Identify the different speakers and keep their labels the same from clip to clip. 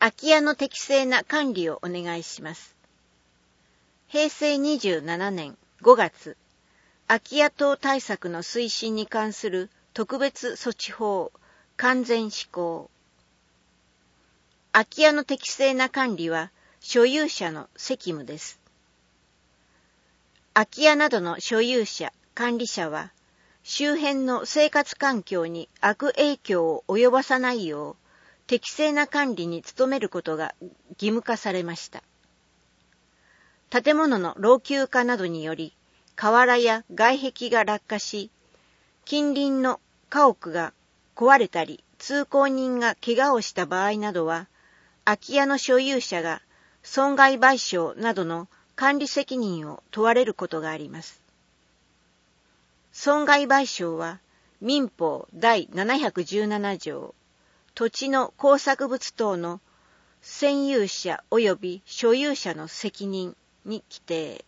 Speaker 1: 空き家の適正な管理をお願いします。平成27年5月、空き家等対策の推進に関する特別措置法完全施行。空き家の適正な管理は所有者の責務です。空き家などの所有者、管理者は、周辺の生活環境に悪影響を及ぼさないよう、適正な管理に努めることが義務化されました。建物の老朽化などにより、瓦や外壁が落下し、近隣の家屋が壊れたり、通行人が怪我をした場合などは、空き家の所有者が損害賠償などの管理責任を問われることがあります。損害賠償は民法第717条、土地の工作物等の占有者及び所有者の責任に規定。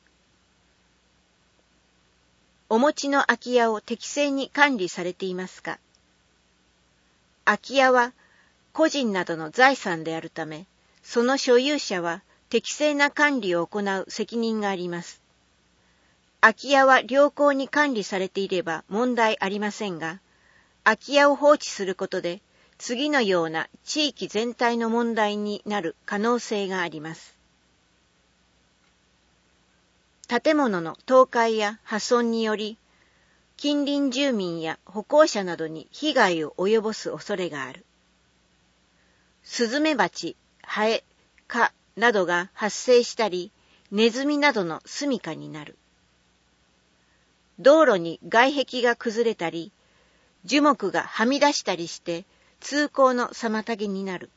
Speaker 1: お持ちの空き家を適正に管理されていますか？空き家は個人などの財産であるため、その所有者は適正な管理を行う責任があります。空き家は良好に管理されていれば問題ありませんが、空き家を放置することで、次のような地域全体の問題になる可能性があります。建物の倒壊や破損により、近隣住民や歩行者などに被害を及ぼす恐れがある。スズメバチ、ハエ、蚊などが発生したり、ネズミなどの住処になる。道路に外壁が崩れたり、樹木がはみ出したりして通行の妨げになる。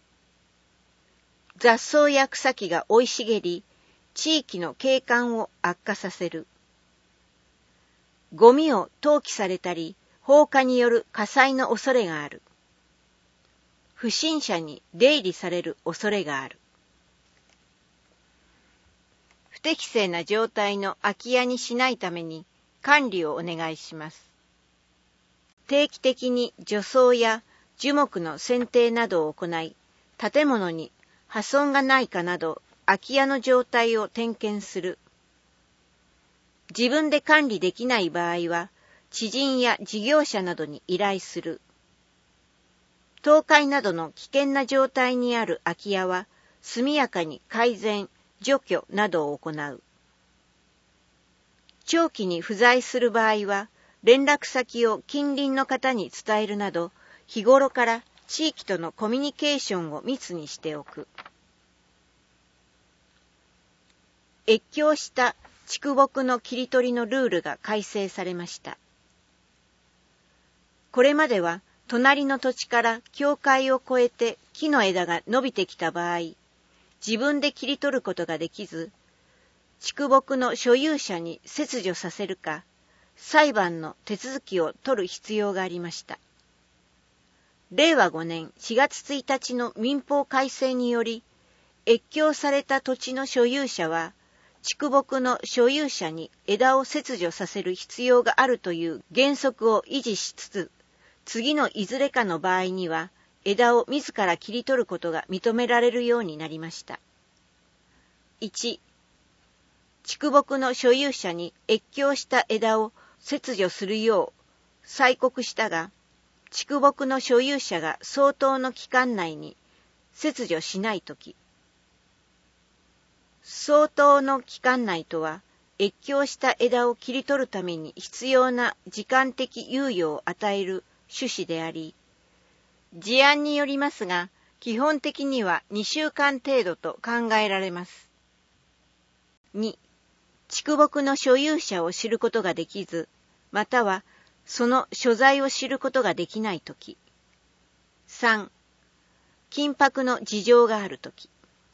Speaker 1: 雑草や草木が生い茂り、地域の景観を悪化させる。ゴミを投棄されたり、放火による火災の恐れがある。不審者に出入りされる恐れがある。不適正な状態の空き家にしないために管理をお願いします。定期的に除草や樹木の剪定などを行い、建物に破損がないかなど空き家の状態を点検する。自分で管理できない場合は、知人や事業者などに依頼する。倒壊などの危険な状態にある空き家は、速やかに改善、除去などを行う。長期に不在する場合は、連絡先を近隣の方に伝えるなど、日頃から地域とのコミュニケーションを密にしておく。越境した畜牧の切り取りのルールが改正されました。これまでは、隣の土地から境界を越えて木の枝が伸びてきた場合、自分で切り取ることができず、畜牧の所有者に切除させるか、裁判の手続きを取る必要がありました。令和5年4月1日の民法改正により、越境された土地の所有者は、畜牧の所有者に枝を切除させる必要があるという原則を維持しつつ、次のいずれかの場合には、枝を自ら切り取ることが認められるようになりました。1、畜牧の所有者に越境した枝を切除するよう催告したが、畜牧の所有者が相当の期間内に切除しないとき、相当の期間内とは、越境した枝を切り取るために必要な時間的猶予を与える趣旨であり、事案によりますが、基本的には2週間程度と考えられます。2、畜牧の所有者を知ることができず、またはその所在を知ることができないとき。3、緊迫の事情があるとき。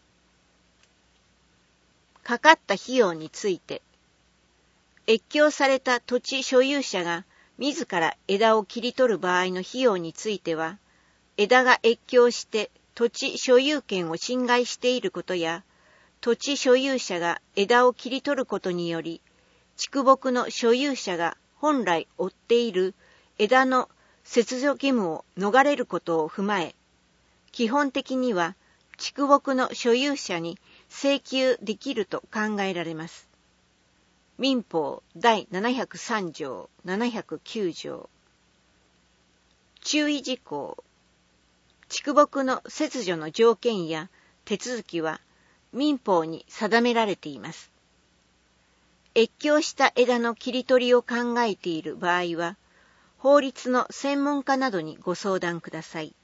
Speaker 1: かかった費用について、越境された土地所有者が自ら枝を切り取る場合の費用については、枝が越境して土地所有権を侵害していることや、土地所有者が枝を切り取ることにより、畜牧の所有者が本来負っている枝の切除義務を逃れることを踏まえ、基本的には畜牧の所有者に請求できると考えられます。民法第703条、709条。注意事項。畜牧の切除の条件や手続きは民法に定められています。越境した枝の切り取りを考えている場合は、法律の専門家などにご相談ください。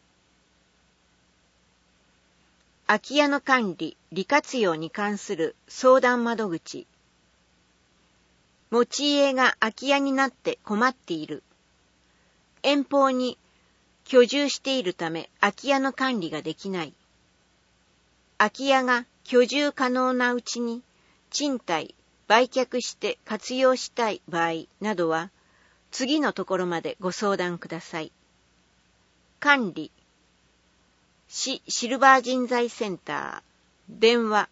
Speaker 1: 空き家の管理・利活用に関する相談窓口。持ち家が空き家になって困っている。遠方に居住しているため空き家の管理ができない。空き家が居住可能なうちに賃貸・売却して活用したい場合などは、次のところまでご相談ください。管理。市シルバー人材センター。電話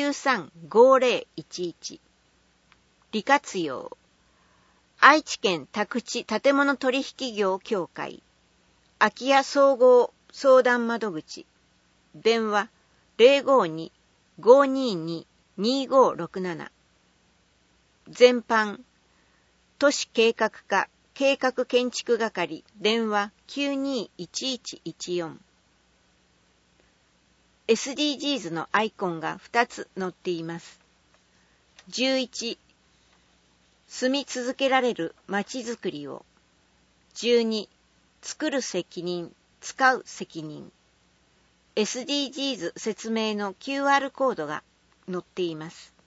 Speaker 1: 935011。利活用。愛知県宅地建物取引業協会。空き家総合相談窓口。電話 052-522-2567。全般。都市計画課計画建築係。電話 921114。SDGs のアイコンが2つ載っています。11、住み続けられるまちづくりを。12、作る責任、使う責任。SDGs 説明の QR コードが載っています。